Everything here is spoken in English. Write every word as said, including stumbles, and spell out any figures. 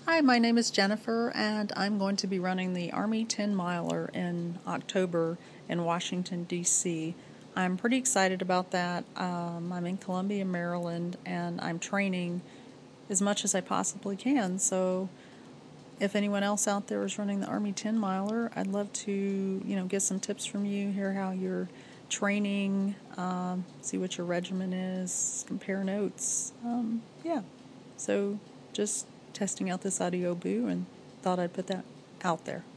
Hi, my name is Jennifer, and I'm going to be running the Army ten miler in October in Washington, D C I'm pretty excited about that. Um, I'm in Columbia, Maryland, and I'm training as much as I possibly can. So if anyone else out there is running the Army ten miler, I'd love to, you know, get some tips from you, hear how you're training, um, see what your regimen is, compare notes. Um, yeah. So just testing out this audio boo and thought I'd put that out there.